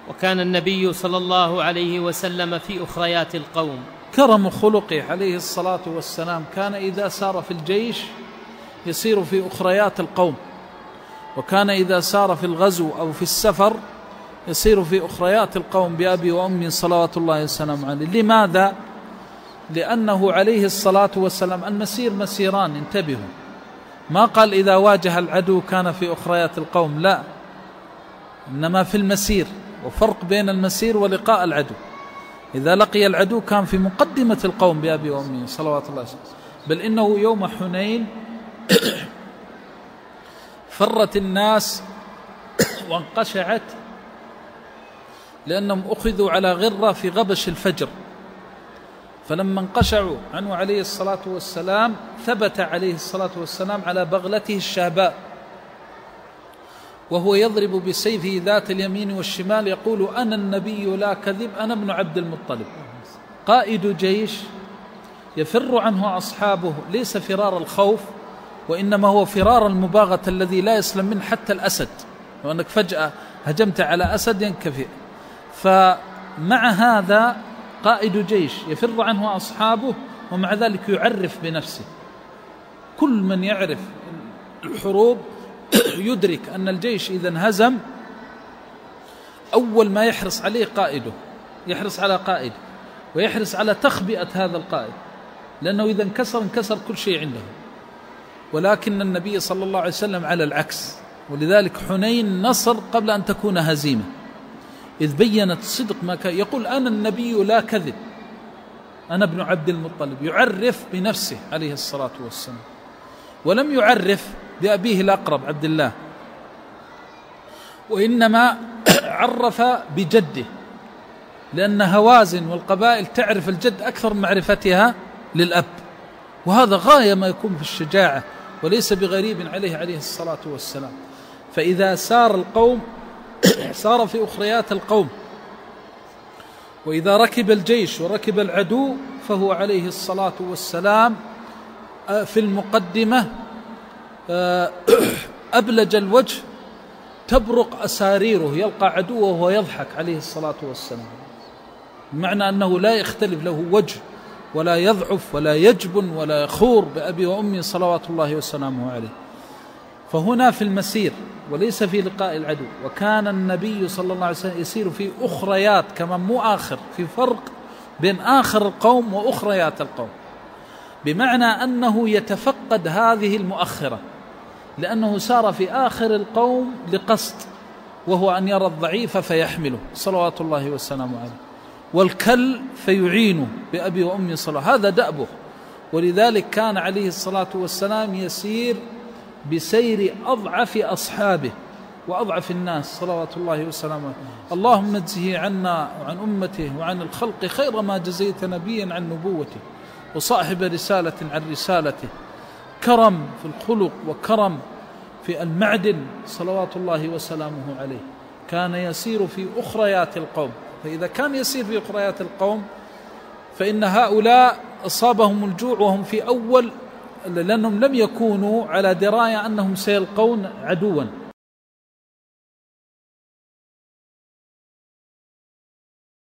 وكان النبي صلى الله عليه وسلم في أخريات القوم. كرم خلقه عليه الصلاة والسلام كان إذا سار في الجيش يسير في أخريات القوم، وكان إذا سار في الغزو أو في السفر يسير في أخريات القوم بأبي وأمي صلوات الله وسلامه عليه. لماذا؟ لأنه عليه الصلاة والسلام المسير مسيران، انتبهوا، ما قال إذا واجه العدو كان في أخريات القوم، لا، إنما في المسير، وفرق بين المسير ولقاء العدو. إذا لقي العدو كان في مقدمة القوم بأبي وأمي صلوات الله وسلامه، بل إنه يوم حنين فرت الناس وانقشعت لأنهم أخذوا على غرة في غبش الفجر، فلما انقشعوا عنه عليه الصلاة والسلام ثبت عليه الصلاة والسلام على بغلته الشهباء وهو يضرب بسيفه ذات اليمين والشمال يقول: أنا النبي لا كذب، أنا ابن عبد المطلب. قائد جيش يفر عنه أصحابه ليس فرار الخوف، وإنما هو فرار المباغة الذي لا يسلم منه حتى الأسد، وأنك فجأة هجمت على أسد ينكفئ. فمع هذا قائد جيش يفر عنه أصحابه ومع ذلك يعرف بنفسه. كل من يعرف الحروب يدرك أن الجيش إذا انهزم أول ما يحرص عليه قائده، يحرص على قائده ويحرص على تخبئة هذا القائد، لأنه إذا انكسر كل شيء عنده. ولكن النبي صلى الله عليه وسلم على العكس، ولذلك حنين نصر قبل أن تكون هزيمة، إذ بيّنت صدق ما كان يقول: أنا النبي لا كذب، أنا ابن عبد المطلب. يعرف بنفسه عليه الصلاة والسلام، ولم يعرف بأبيه الأقرب عبد الله، وإنما عرف بجده، لأن هوازن والقبائل تعرف الجد أكثر من معرفتها للأب، وهذا غاية ما يكون في الشجاعة وليس بغريب عليه الصلاة والسلام. فإذا سار القوم سار في أخريات القوم، وإذا ركب الجيش وركب العدو فهو عليه الصلاة والسلام في المقدمة أبلج الوجه تبرق أساريره، يلقى عدوه وهو يضحك عليه الصلاة والسلام، بمعنى أنه لا يختلف له وجه ولا يضعف ولا يجبن ولا يخور بأبي وأمي صلوات الله وسلامه عليه. فهنا في المسير وليس في لقاء العدو. وكان النبي صلى الله عليه وسلم يسير في أخريات، كما مو آخر، في فرق بين آخر القوم وأخريات القوم، بمعنى أنه يتفقد هذه المؤخرة، لأنه سار في آخر القوم لقصد، وهو أن يرى الضعيف فيحمله صلوات الله وسلامه عليه، والكل فيعينه بأبي وأمي صلى الله، هذا دأبه. ولذلك كان عليه الصلاة والسلام يسير بسير أضعف أصحابه وأضعف الناس صلوات الله وسلامه. اللهم اجزه عنا وعن أمته وعن الخلق خير ما جزيت نبيا عن نبوته وصاحب رسالة عن رسالته. كرم في الخلق وكرم في المعدن صلوات الله وسلامه عليه. كان يسير في أخريات القوم، فإذا كان يسير في أخريات القوم فإن هؤلاء أصابهم الجوع وهم في أول، لأنهم لم يكونوا على دراية أنهم سيلقون عدوا،